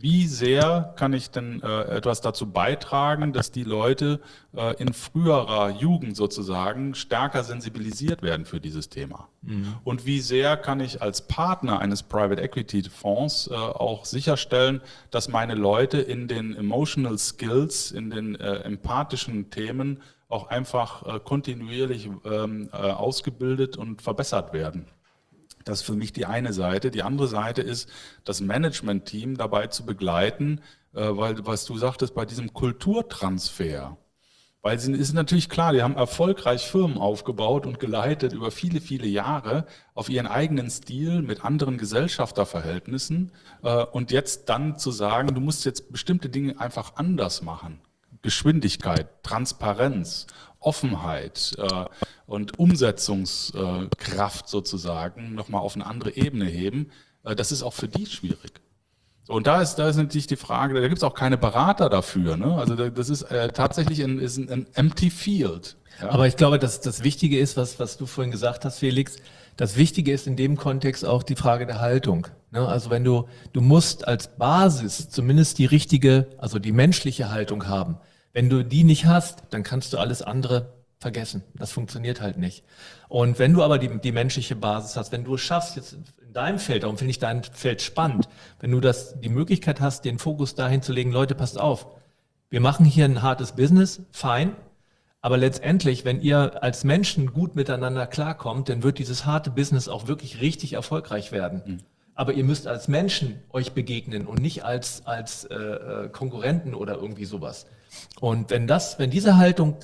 Wie sehr kann ich denn etwas dazu beitragen, dass die Leute in früherer Jugend sozusagen stärker sensibilisiert werden für dieses Thema? Und wie sehr kann ich als Partner eines Private Equity Fonds auch sicherstellen, dass meine Leute in den Emotional Skills, in den empathischen Themen auch einfach kontinuierlich ausgebildet und verbessert werden? Das ist für mich die eine Seite. Die andere Seite ist, das Management-Team dabei zu begleiten, weil, was du sagtest, bei diesem Kulturtransfer. Weil es ist natürlich klar, die haben erfolgreich Firmen aufgebaut und geleitet über viele, viele Jahre auf ihren eigenen Stil mit anderen Gesellschafterverhältnissen. Und jetzt dann zu sagen, du musst jetzt bestimmte Dinge einfach anders machen. Geschwindigkeit, Transparenz, Offenheit und Umsetzungskraft sozusagen nochmal auf eine andere Ebene heben, das ist auch für die schwierig. Und da ist natürlich die Frage, da gibt es auch keine Berater dafür. Ne? Also das ist tatsächlich ein empty field. Ja?
Aber ich glaube, dass das Wichtige ist, was du vorhin gesagt hast, Felix, das Wichtige ist in dem Kontext auch die Frage der Haltung. Ne? Also wenn du musst als Basis zumindest die richtige, also die menschliche Haltung haben. Wenn du die nicht hast, dann kannst du alles andere vergessen. Das funktioniert halt nicht. Und wenn du aber die menschliche Basis hast, wenn du es schaffst, jetzt in deinem Feld, darum finde ich dein Feld spannend, wenn du die Möglichkeit hast, den Fokus dahin zu legen, Leute, passt auf, wir machen hier ein hartes Business, fein, aber letztendlich, wenn ihr als Menschen gut miteinander klarkommt, dann wird dieses harte Business auch wirklich richtig erfolgreich werden. Aber ihr müsst als Menschen euch begegnen und nicht als Konkurrenten oder irgendwie sowas. Und wenn diese Haltung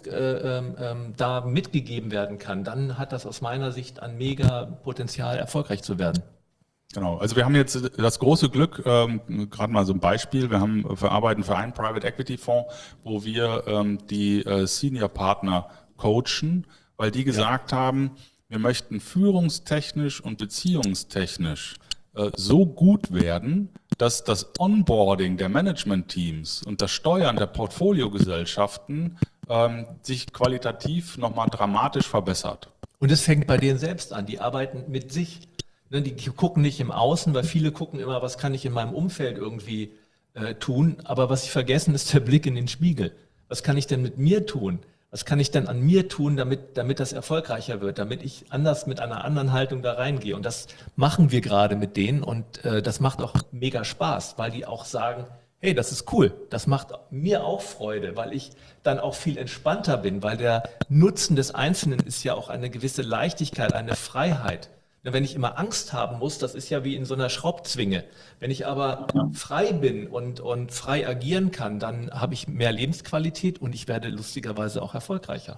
da mitgegeben werden kann, dann hat das aus meiner Sicht ein mega Potenzial, erfolgreich zu werden.
Genau, also wir haben jetzt das große Glück, gerade mal so ein Beispiel, wir arbeiten für einen Private Equity Fonds, wo wir die Senior Partner coachen, weil die gesagt haben, wir möchten führungstechnisch und beziehungstechnisch so gut werden, dass das Onboarding der Management-Teams und das Steuern der Portfoliogesellschaften sich qualitativ nochmal dramatisch verbessert.
Und es fängt bei denen selbst an, die arbeiten mit sich. Ne, die gucken nicht im Außen, weil viele gucken immer, was kann ich in meinem Umfeld irgendwie tun, aber was sie vergessen, ist der Blick in den Spiegel. Was kann ich denn mit mir tun? Was kann ich denn an mir tun, damit das erfolgreicher wird, damit ich anders mit einer anderen Haltung da reingehe? Und das machen wir gerade mit denen und das macht auch mega Spaß, weil die auch sagen, hey, das ist cool, das macht mir auch Freude, weil ich dann auch viel entspannter bin, weil der Nutzen des Einzelnen ist ja auch eine gewisse Leichtigkeit, eine Freiheit. Wenn ich immer Angst haben muss, das ist ja wie in so einer Schraubzwinge. Wenn ich aber frei bin und frei agieren kann, dann habe ich mehr Lebensqualität und ich werde lustigerweise auch erfolgreicher.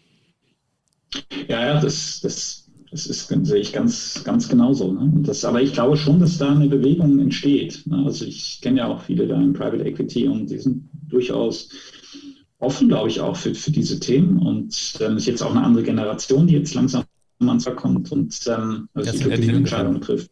Ja, das sehe ich ganz genauso. Ne? Aber ich glaube schon, dass da eine Bewegung entsteht. Ne? Also ich kenne ja auch viele da in Private Equity und die sind durchaus offen, glaube ich, auch für diese Themen. Und es ist jetzt auch eine andere Generation, die jetzt langsam man kommt und also die Entscheidungen trifft.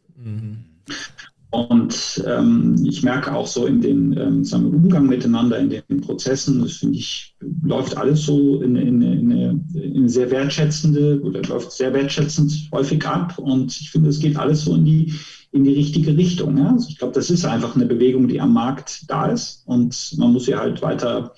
Und ich merke auch so in den Umgang miteinander, in den Prozessen, das finde ich, läuft alles so in eine sehr wertschätzende oder läuft sehr wertschätzend häufig ab. Und ich finde, es geht alles so in die richtige Richtung. Ja? Also ich glaube, das ist einfach eine Bewegung, die am Markt da ist und man muss sie halt weiter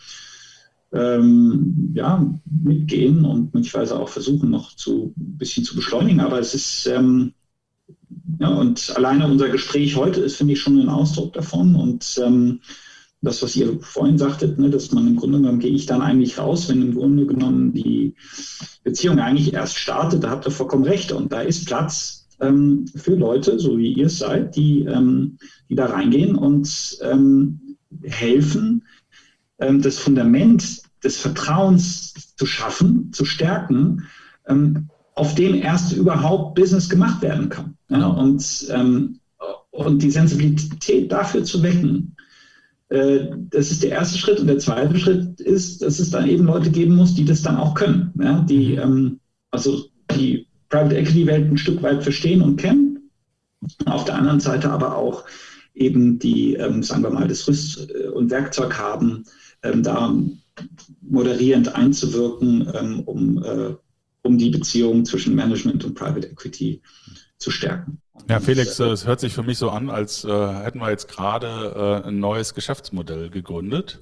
mitgehen und möglicherweise auch versuchen, noch ein bisschen zu beschleunigen. Aber es ist, und alleine unser Gespräch heute ist, finde ich, schon ein Ausdruck davon. Und das, was ihr vorhin sagtet, ne, dass man im Grunde genommen, gehe ich dann eigentlich raus, wenn im Grunde genommen die Beziehung eigentlich erst startet, da habt ihr vollkommen recht. Und da ist Platz für Leute, so wie ihr es seid, die da reingehen und helfen, das Fundament des Vertrauens zu schaffen, zu stärken, auf dem erst überhaupt Business gemacht werden kann. Ja? Und die Sensibilität dafür zu wecken, das ist der erste Schritt. Und der zweite Schritt ist, dass es dann eben Leute geben muss, die das dann auch können. Ja? Die Private Equity Welt ein Stück weit verstehen und kennen. Auf der anderen Seite aber auch eben die, sagen wir mal, das Rüst- und Werkzeug haben, da moderierend einzuwirken, um um die Beziehung zwischen Management und Private Equity zu stärken.
Ja, Felix, es hört sich für mich so an, als hätten wir jetzt gerade ein neues Geschäftsmodell gegründet.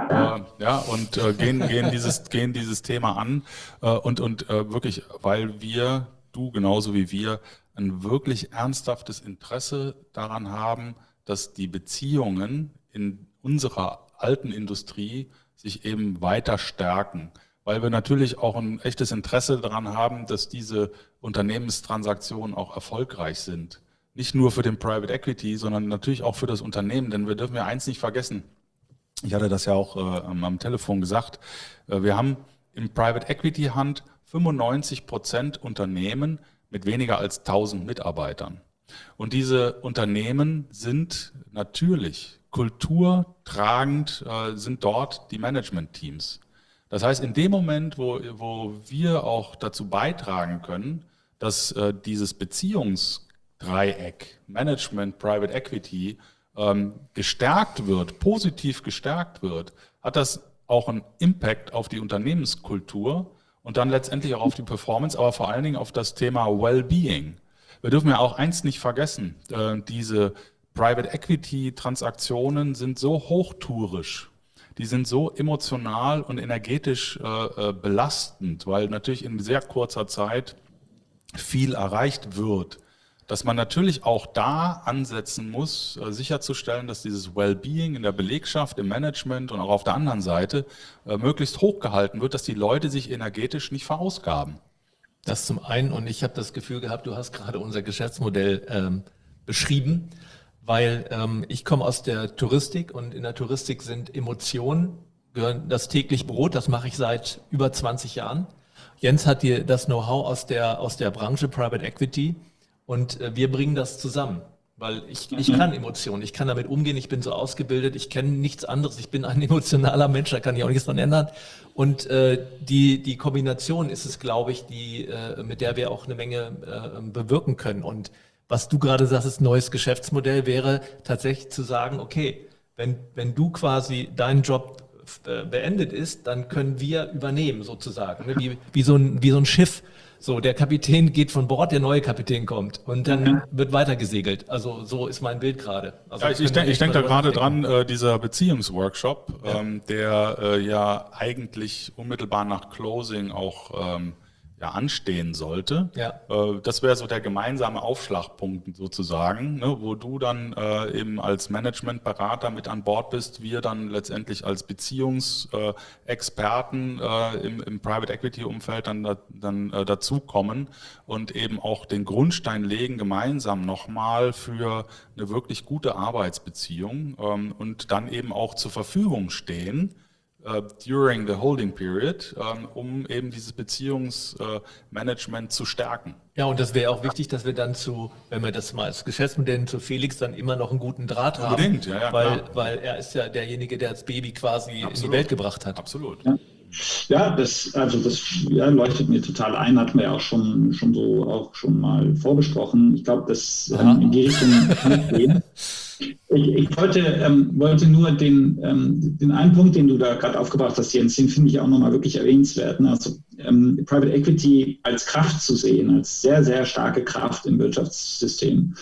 Und gehen dieses Thema an und wirklich, weil du genauso wie wir, ein wirklich ernsthaftes Interesse daran haben, dass die Beziehungen in unserer alten Industrie sich eben weiter stärken. Weil wir natürlich auch ein echtes Interesse daran haben, dass diese Unternehmenstransaktionen auch erfolgreich sind. Nicht nur für den Private Equity, sondern natürlich auch für das Unternehmen. Denn wir dürfen ja eins nicht vergessen. Ich hatte das ja auch am Telefon gesagt. Wir haben im Private Equity Hand 95% Unternehmen mit weniger als 1000 Mitarbeitern. Und diese Unternehmen sind natürlich kulturtragend, sind dort die Management-Teams. Das heißt, in dem Moment, wo wir auch dazu beitragen können, dass dieses Beziehungsdreieck Management, Private Equity gestärkt wird, positiv gestärkt wird, hat das auch einen Impact auf die Unternehmenskultur und dann letztendlich auch auf die Performance, aber vor allen Dingen auf das Thema Wellbeing. Wir dürfen ja auch eins nicht vergessen, diese Private Equity Transaktionen sind so hochtourisch, die sind so emotional und energetisch belastend, weil natürlich in sehr kurzer Zeit viel erreicht wird, dass man natürlich auch da ansetzen muss, sicherzustellen, dass dieses Wellbeing in der Belegschaft, im Management und auch auf der anderen Seite möglichst hochgehalten wird, dass die Leute sich energetisch nicht verausgaben.
Das zum einen, und ich habe das Gefühl gehabt, du hast gerade unser Geschäftsmodell beschrieben, weil ich komme aus der Touristik und in der Touristik sind Emotionen, gehören das täglich Brot, das mache ich seit über 20 Jahren. Jens hat hier das Know-how aus der Branche Private Equity und wir bringen das zusammen, weil ich kann Emotionen, ich kann damit umgehen, ich bin so ausgebildet, ich kenne nichts anderes, ich bin ein emotionaler Mensch, da kann ich auch nichts dran ändern. Und die Kombination ist es, glaube ich, mit der wir auch eine Menge bewirken können. Und was du gerade sagst, ist neues Geschäftsmodell wäre tatsächlich zu sagen, okay, wenn du quasi dein Job beendet ist, dann können wir übernehmen sozusagen, ne? Wie so ein Schiff. So, der Kapitän geht von Bord, der neue Kapitän kommt und dann wird weiter gesegelt. Also so ist mein Bild gerade. Also
ja, ich denk da gerade dran, dieser Beziehungsworkshop, der ja eigentlich unmittelbar nach Closing auch anstehen sollte.
Ja.
Das wäre so der gemeinsame Aufschlagpunkt sozusagen, ne, wo du dann eben als Managementberater mit an Bord bist, wir dann letztendlich als Beziehungsexperten im Private Equity Umfeld dann dazukommen und eben auch den Grundstein legen gemeinsam nochmal für eine wirklich gute Arbeitsbeziehung und dann eben auch zur Verfügung stehen during the holding period, um eben dieses Beziehungsmanagement zu stärken.
Ja, und das wäre auch wichtig, dass wir dann wenn wir das mal als Geschäftsmodell zu Felix dann immer noch einen guten Draht haben.
Unbedingt, ja,
weil er ist ja derjenige, der das Baby quasi in die Welt gebracht hat.
Absolut.
Ja, das leuchtet mir total ein, hatten wir ja auch schon mal vorbesprochen. Ich glaube, dass in die Richtung kann es gehen. Ich wollte nur den einen Punkt, den du da gerade aufgebracht hast, Jens, den finde ich auch nochmal wirklich erwähnenswert. Also Private Equity als Kraft zu sehen, als sehr, sehr starke Kraft im Wirtschaftssystem.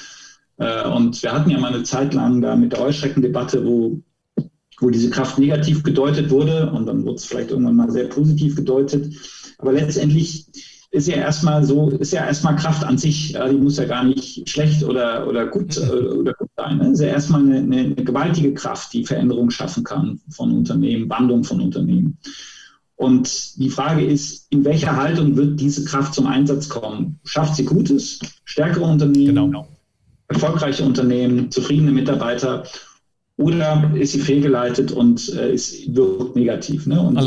Und wir hatten ja mal eine Zeit lang da mit der Heuschreckendebatte, wo diese Kraft negativ gedeutet wurde und dann wurde es vielleicht irgendwann mal sehr positiv gedeutet. Aber letztendlich ist ja erstmal Kraft an sich, die muss ja gar nicht schlecht oder gut sein. Ne? Ist ja erstmal eine gewaltige Kraft, die Veränderung schaffen kann von Unternehmen, Wandlung von Unternehmen. Und die Frage ist, in welcher Haltung wird diese Kraft zum Einsatz kommen? Schafft sie Gutes, stärkere Unternehmen, erfolgreiche Unternehmen, zufriedene Mitarbeiter? Oder ist sie fehlgeleitet und wirkt negativ? Ne? Und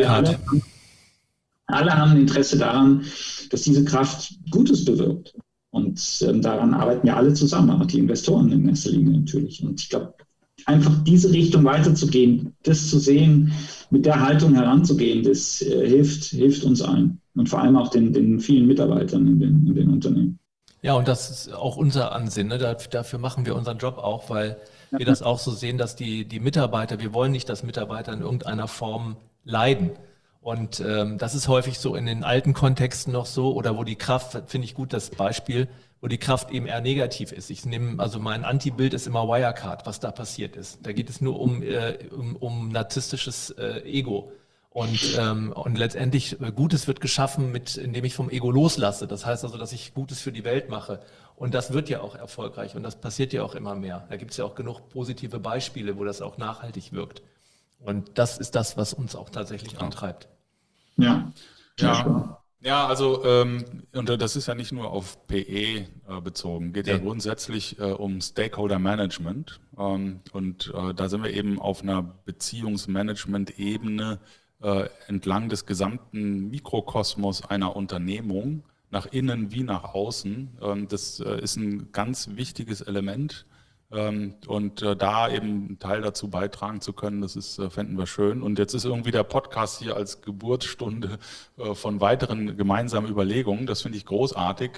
alle haben ein Interesse daran, dass diese Kraft Gutes bewirkt. Und daran arbeiten ja alle zusammen, auch die Investoren in erster Linie natürlich. Und ich glaube, einfach diese Richtung weiterzugehen, das zu sehen, mit der Haltung heranzugehen, das hilft uns allen. Und vor allem auch den vielen Mitarbeitern in den Unternehmen.
Ja, und das ist auch unser Ansinnen. Ne? Dafür machen wir unseren Job auch, weil wir das auch so sehen, dass die Mitarbeiter, wir wollen nicht, dass Mitarbeiter in irgendeiner Form leiden. Und das ist häufig so in den alten Kontexten noch so, oder wo die Kraft, finde ich gut das Beispiel, wo die Kraft eben eher negativ ist. Ich nehme, also mein Antibild ist immer Wirecard, was da passiert ist. Da geht es nur um narzisstisches Ego. Und letztendlich Gutes wird geschaffen, indem ich vom Ego loslasse. Das heißt also, dass ich Gutes für die Welt mache. Und das wird ja auch erfolgreich und das passiert ja auch immer mehr. Da gibt es ja auch genug positive Beispiele, wo das auch nachhaltig wirkt. Und das ist das, was uns auch tatsächlich antreibt.
Ja.
Ja, also und das ist ja nicht nur auf PE bezogen, geht ja grundsätzlich um Stakeholder Management und da sind wir eben auf einer Beziehungsmanagement-Ebene entlang des gesamten Mikrokosmos einer Unternehmung, nach innen wie nach außen. Das ist ein ganz wichtiges Element. Und da eben einen Teil dazu beitragen zu können, das ist, fänden wir schön. Und jetzt ist irgendwie der Podcast hier als Geburtsstunde von weiteren gemeinsamen Überlegungen. Das finde ich großartig.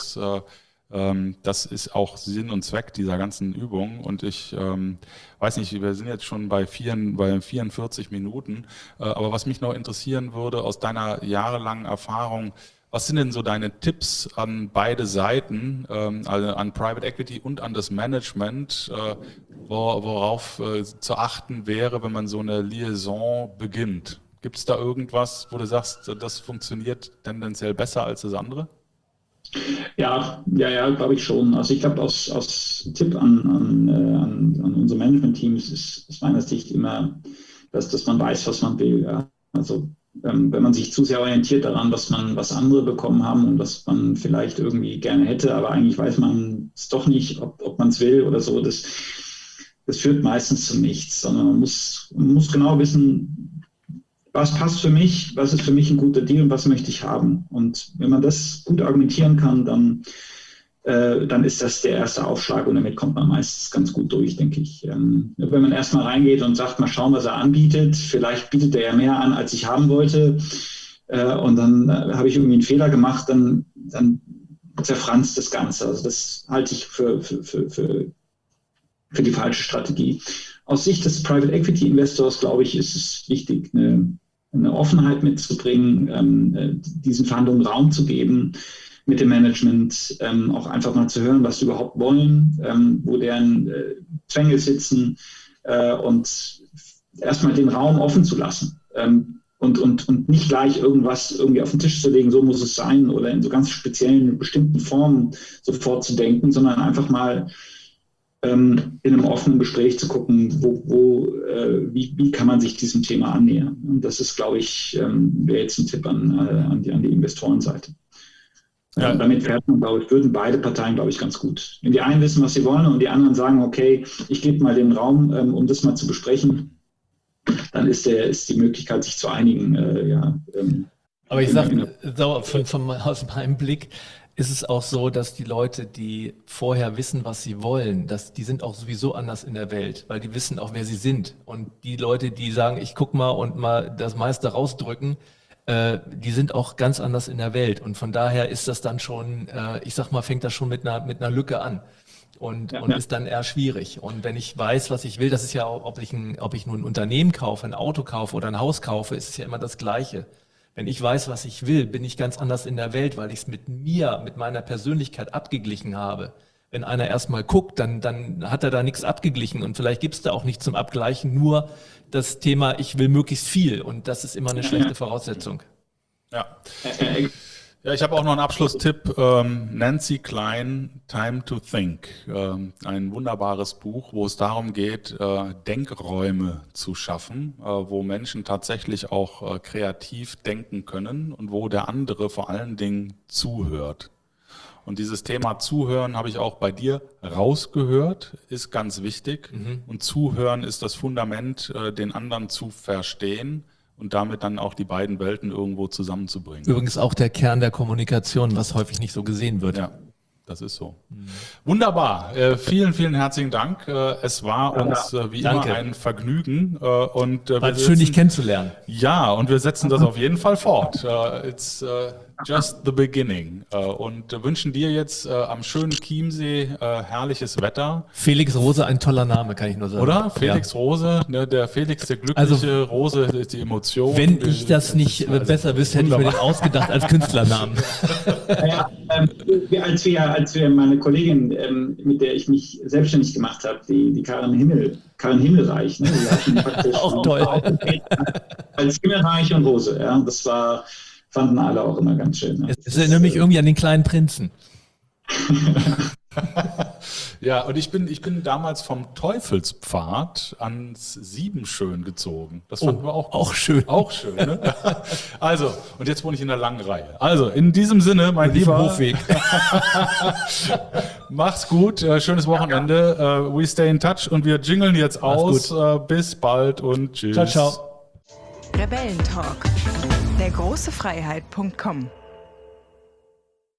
Das ist auch Sinn und Zweck dieser ganzen Übung. Und ich weiß nicht, wir sind jetzt schon bei 44 Minuten. Aber was mich noch interessieren würde, aus deiner jahrelangen Erfahrung, was sind denn so deine Tipps an beide Seiten, also an Private Equity und an das Management, worauf zu achten wäre, wenn man so eine Liaison beginnt? Gibt es da irgendwas, wo du sagst, das funktioniert tendenziell besser als das andere?
Ja, glaube ich schon. Also ich glaube, aus Tipp an unsere Management-Teams ist aus meiner Sicht immer, dass man weiß, was man will. Ja. Also wenn man sich zu sehr orientiert daran, was andere bekommen haben und was man vielleicht irgendwie gerne hätte, aber eigentlich weiß man es doch nicht, ob man es will oder so, das führt meistens zu nichts, sondern man muss genau wissen, was passt für mich, was ist für mich ein guter Deal und was möchte ich haben. Und wenn man das gut argumentieren kann, dann ist das der erste Aufschlag und damit kommt man meistens ganz gut durch, denke ich. Wenn man erstmal reingeht und sagt, mal schauen, was er anbietet, vielleicht bietet er ja mehr an, als ich haben wollte und dann habe ich irgendwie einen Fehler gemacht, dann zerfranst das Ganze. Also das halte ich für die falsche Strategie. Aus Sicht des Private Equity Investors, glaube ich, ist es wichtig, eine Offenheit mitzubringen, diesen Verhandlungen Raum zu geben, mit dem Management auch einfach mal zu hören, was sie überhaupt wollen, wo deren Zwänge sitzen und erstmal den Raum offen zu lassen und nicht gleich irgendwas irgendwie auf den Tisch zu legen, so muss es sein oder in so ganz speziellen, bestimmten Formen sofort zu denken, sondern einfach mal in einem offenen Gespräch zu gucken, wie kann man sich diesem Thema annähern. Und das ist, glaube ich, wäre jetzt ein Tipp an die Investorenseite. Ja. Damit fährt man, glaube ich, würden beide Parteien, glaube ich, ganz gut. Wenn die einen wissen, was sie wollen und die anderen sagen, okay, ich gebe mal den Raum, um das mal zu besprechen, dann ist die Möglichkeit, sich zu einigen,
Aber ich sage, aus meinem Blick ist es auch so, dass die Leute, die vorher wissen, was sie wollen, die sind auch sowieso anders in der Welt, weil die wissen auch, wer sie sind. Und die Leute, die sagen, ich guck mal und mal das meiste rausdrücken, die sind auch ganz anders in der Welt. Und von daher ist das dann schon, ich sag mal, fängt das schon mit einer Lücke an und ist dann eher schwierig. Und wenn ich weiß, was ich will, das ist ja auch, ob ich nur ein Unternehmen kaufe, ein Auto kaufe oder ein Haus kaufe, ist es ja immer das Gleiche. Wenn ich weiß, was ich will, bin ich ganz anders in der Welt, weil ich es mit meiner Persönlichkeit abgeglichen habe. Wenn einer erstmal guckt, dann hat er da nichts abgeglichen und vielleicht gibt es da auch nichts zum Abgleichen, nur das Thema, ich will möglichst viel und das ist immer eine schlechte Voraussetzung.
Ja, ich habe auch noch einen Abschlusstipp. Nancy Klein, Time to Think. Ein wunderbares Buch, wo es darum geht, Denkräume zu schaffen, wo Menschen tatsächlich auch kreativ denken können und wo der andere vor allen Dingen zuhört. Und dieses Thema Zuhören habe ich auch bei dir rausgehört, ist ganz wichtig. Und Zuhören ist das Fundament, den anderen zu verstehen und damit dann auch die beiden Welten irgendwo zusammenzubringen.
Übrigens auch der Kern der Kommunikation, was häufig nicht so gesehen wird.
Ja. Das ist so. Wunderbar. Vielen, vielen herzlichen Dank. Es war uns wie immer ein Vergnügen.
War schön, dich kennenzulernen.
Ja, und wir setzen das auf jeden Fall fort. It's just the beginning. Und wünschen dir jetzt am schönen Chiemsee herrliches Wetter.
Felix Rose, ein toller Name, kann ich nur sagen.
Oder? Felix Rose, ne, der Felix, der glückliche, Rose ist die Emotion.
Wenn ich das nicht besser wüsste, hätte ich mir den ausgedacht als Künstlernamen.
Ja, als wir meine Kollegin, mit der ich mich selbstständig gemacht habe, die Karin Himmelreich, ne, die hatten praktisch
auch toll.
Als Himmelreich und Rose, ja, fanden alle auch immer ganz schön. Ne?
Es erinnert mich irgendwie an den kleinen Prinzen.
Ja, und ich bin damals vom Teufelspfad ans Siebenschön gezogen. Das fanden wir auch schön. Auch schön, ne? Also, und jetzt wohne ich in der langen Reihe. Also, in diesem Sinne, mein Lieber,
Hofweg.
Mach's gut, schönes Wochenende. We stay in touch und wir jingeln jetzt aus. Bis bald und tschüss.
Ciao, ciao.
Rebellentalk, der große Freiheit.com